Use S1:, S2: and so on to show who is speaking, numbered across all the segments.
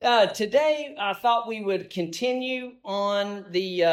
S1: Today, I thought we would continue on the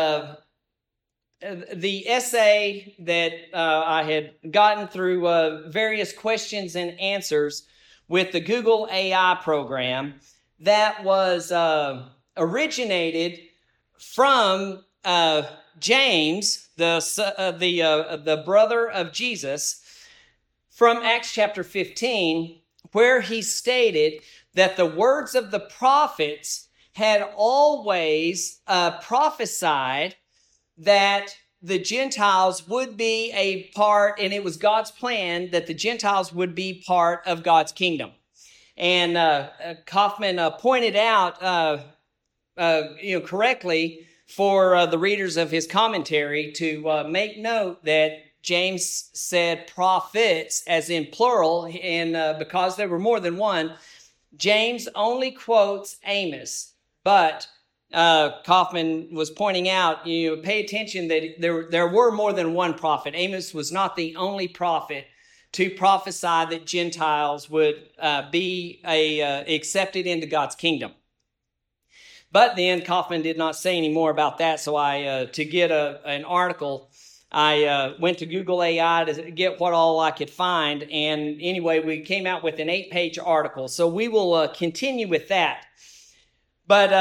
S1: essay that I had gotten through various questions and answers with the Google AI program that was originated from James, the brother of Jesus, from Acts chapter 15, where he stated that the words of the prophets had always prophesied that the Gentiles would be a part, and it was God's plan that the Gentiles would be part of God's kingdom. And Kaufman pointed out, correctly for the readers of his commentary to make note that James said prophets as in plural, and because there were more than one, James only quotes Amos. But Kaufman was pointing out, pay attention that there were more than one prophet. Amos was not the only prophet to prophesy that Gentiles would be accepted into God's kingdom. But then Kaufman did not say any more about that, so to get an article, I went to Google AI to get what all I could find, and anyway, we came out with an 8-page article, so we will continue with that. But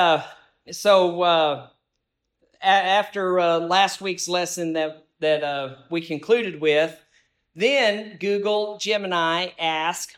S1: after last week's lesson that we concluded with, then Google Gemini asked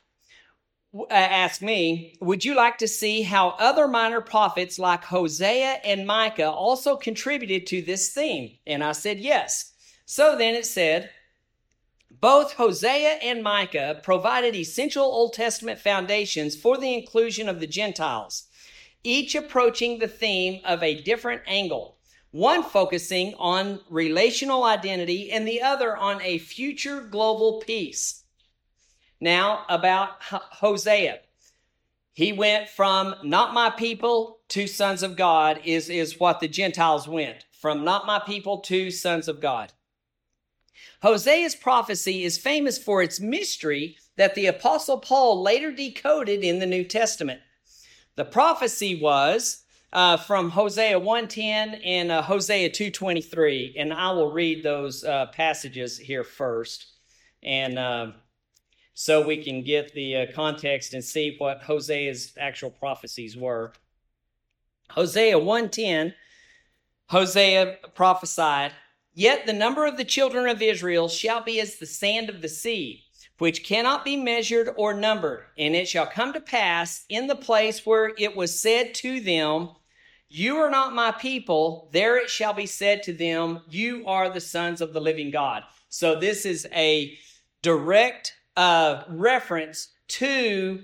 S1: me, would you like to see how other minor prophets like Hosea and Micah also contributed to this theme? And I said yes. So then it said, both Hosea and Micah provided essential Old Testament foundations for the inclusion of the Gentiles, each approaching the theme of a different angle, one focusing on relational identity and the other on a future global peace. Now, about Hosea. He went from not my people to sons of God is what the Gentiles went, from not my people to sons of God. Hosea's prophecy is famous for its mystery that the Apostle Paul later decoded in the New Testament. The prophecy was from Hosea 1:10 and Hosea 2:23, and I will read those passages here first, and so we can get the context and see what Hosea's actual prophecies were. Hosea 1:10, Hosea prophesied, "Yet the number of the children of Israel shall be as the sand of the sea, which cannot be measured or numbered. And it shall come to pass in the place where it was said to them, you are not my people, there it shall be said to them, you are the sons of the living God." So this is a direct reference to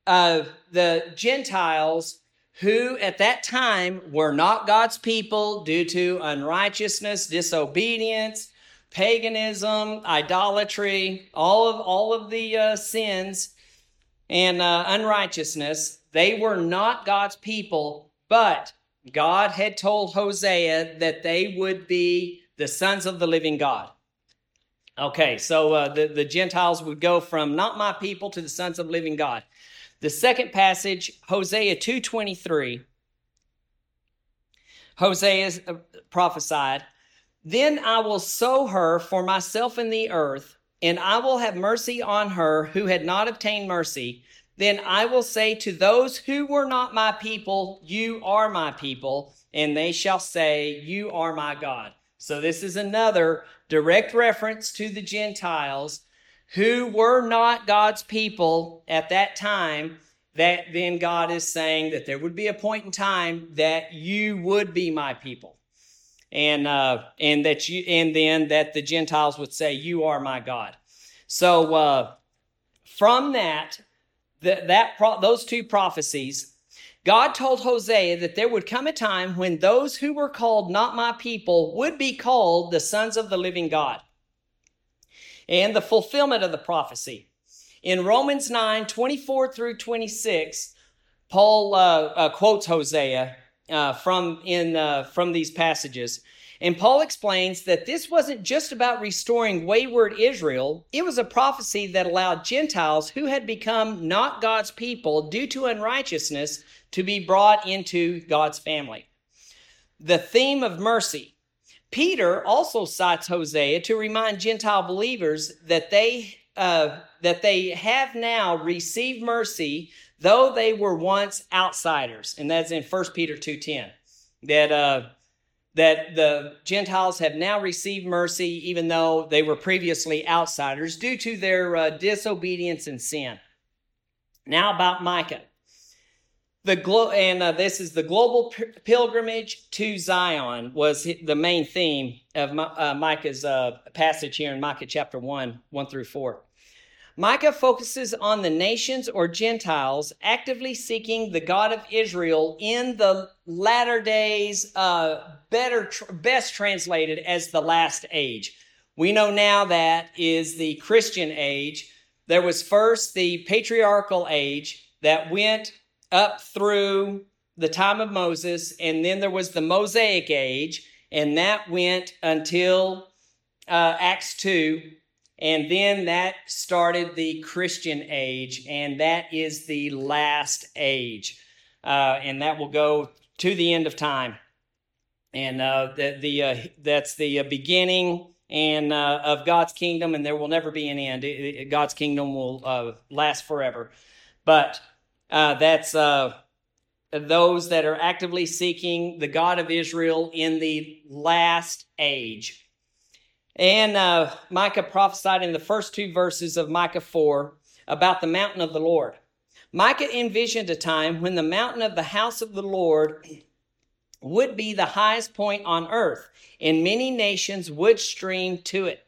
S1: the Gentiles who at that time were not God's people due to unrighteousness, disobedience, paganism, idolatry, all of the sins and unrighteousness. They were not God's people, but God had told Hosea that they would be the sons of the living God. Okay, so the Gentiles would go from not my people to the sons of the living God. The second passage, Hosea 2:23. Hosea prophesied, "Then I will sow her for myself in the earth, and I will have mercy on her who had not obtained mercy. Then I will say to those who were not my people, you are my people, and they shall say, you are my God." So this is another direct reference to the Gentiles who were not God's people at that time, that then God is saying that there would be a point in time that you would be my people. And then that the Gentiles would say, you are my God. So from those two prophecies, God told Hosea that there would come a time when those who were called not my people would be called the sons of the living God. And the fulfillment of the prophecy. In Romans 9:24-26, Paul quotes Hosea from these passages. And Paul explains that this wasn't just about restoring wayward Israel. It was a prophecy that allowed Gentiles who had become not God's people due to unrighteousness to be brought into God's family. The theme of mercy. Peter also cites Hosea to remind Gentile believers that they have now received mercy, though they were once outsiders. And that's in 1 Peter 2:10. That the Gentiles have now received mercy, even though they were previously outsiders, due to their disobedience and sin. Now about Micah. This is the global pilgrimage to Zion was the main theme of Micah's passage here in Micah chapter 1 through 4. Micah focuses on the nations or Gentiles actively seeking the God of Israel in the latter days, best translated as the last age. We know now that is the Christian age. There was first the patriarchal age that went up through the time of Moses, and then there was the Mosaic age, and that went until Acts 2. And then that started the Christian age, and that is the last age. And that will go to the end of time. And that's the beginning and of God's kingdom, and there will never be an end. God's kingdom will last forever. But that's those that are actively seeking the God of Israel in the last age. And Micah prophesied in the first two verses of Micah 4 about the mountain of the Lord. Micah envisioned a time when the mountain of the house of the Lord would be the highest point on earth, and many nations would stream to it.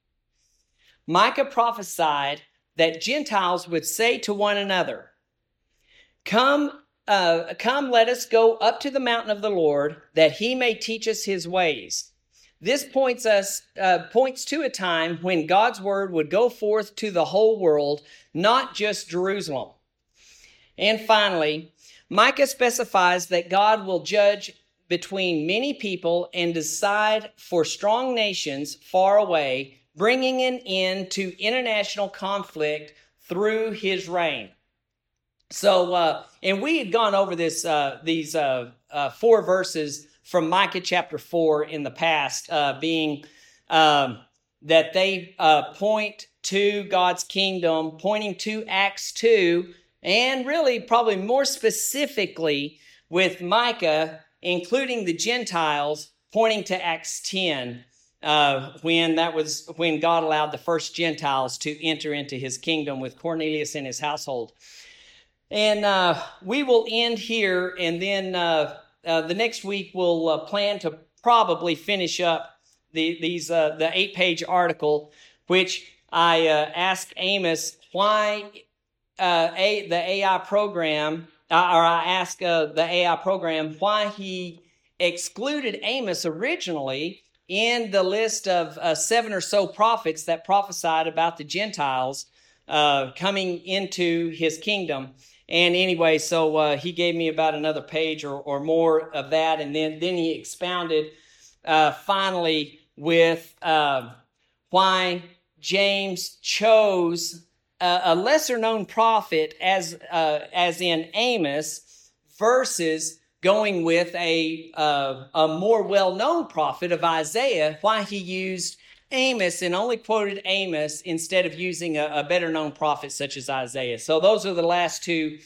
S1: Micah prophesied that Gentiles would say to one another, Come, let us go up to the mountain of the Lord, that he may teach us his ways. This points to a time when God's word would go forth to the whole world, not just Jerusalem. And finally, Micah specifies that God will judge between many people and decide for strong nations far away, bringing an end to international conflict through his reign. So, and we had gone over these 4 verses from Micah chapter 4 in the past, being that they point to God's kingdom, pointing to Acts 2, and really probably more specifically with Micah, including the Gentiles, pointing to Acts 10, when God allowed the first Gentiles to enter into his kingdom with Cornelius and his household. And we will end here, and then the next week we'll plan to probably finish up the 8-page article, which I asked Amos why the AI program, or I asked the AI program why he excluded Amos originally in the list of 7 or so prophets that prophesied about the Gentiles coming into his kingdom. And anyway, so he gave me about another page or more of that, and then he expounded finally with why James chose a lesser-known prophet as in Amos versus going with a more well-known prophet of Isaiah, why he used Amos and only quoted Amos instead of using a better-known prophet such as Isaiah. So those are the last 2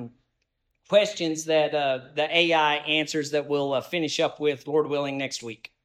S1: questions that the AI answers that we'll finish up with, Lord willing, next week.